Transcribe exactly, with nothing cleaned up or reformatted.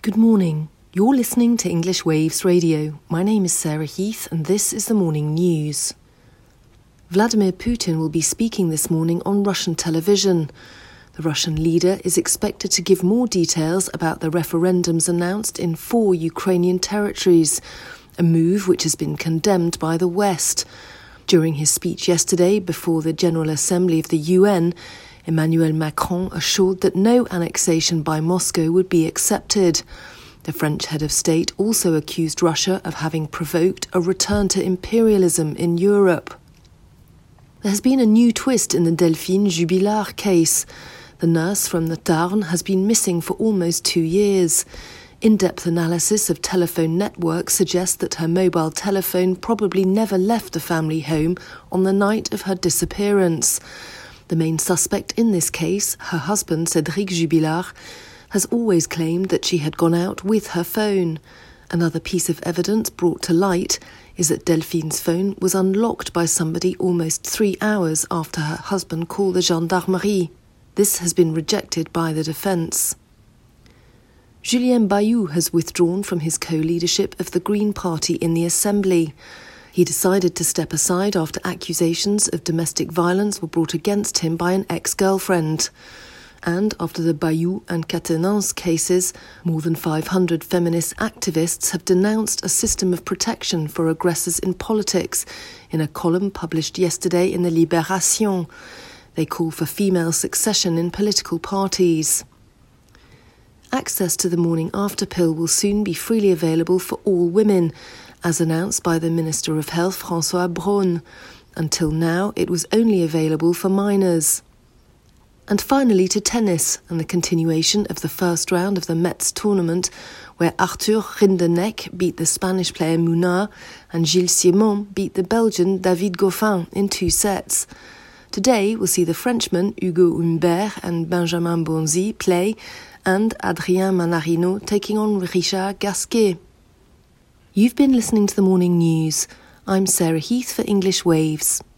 Good morning. You're listening to English Waves Radio. My name is Sarah Heath and this is the morning news. Vladimir Putin will be speaking this morning on Russian television. The Russian leader is expected to give more details about the referendums announced in four Ukrainian territories, a move which has been condemned by the West. During his speech yesterday before the General Assembly of the U N, Emmanuel Macron assured that no annexation by Moscow would be accepted. The French head of state also accused Russia of having provoked a return to imperialism in Europe. There has been a new twist in the Delphine Jubilard case. The nurse from the Tarn has been missing for almost two years. In-depth analysis of telephone networks suggests that her mobile telephone probably never left the family home on the night of her disappearance. The main suspect in this case, her husband Cédric Jubilard, has always claimed that she had gone out with her phone. Another piece of evidence brought to light is that Delphine's phone was unlocked by somebody almost three hours after her husband called the gendarmerie. This has been rejected by the defence. Julien Bayou has withdrawn from his co-leadership of the Green Party in the Assembly. He decided to step aside after accusations of domestic violence were brought against him by an ex-girlfriend. And after the Bayou and Catenance cases, more than five hundred feminist activists have denounced a system of protection for aggressors in politics in a column published yesterday in the Libération. They call for female succession in political parties. Access to the morning after pill will soon be freely available for all women, as announced by the Minister of Health, François Braun. Until now, it was only available for minors. And finally to tennis and the continuation of the first round of the Metz tournament, where Arthur Rinderknecht beat the Spanish player Munar and Gilles Simon beat the Belgian David Goffin in two sets. Today we'll see the Frenchmen Hugo Humbert and Benjamin Bonzi play, and Adrien Manarino taking on Richard Gasquet. You've been listening to the morning news. I'm Sarah Heath for English Waves.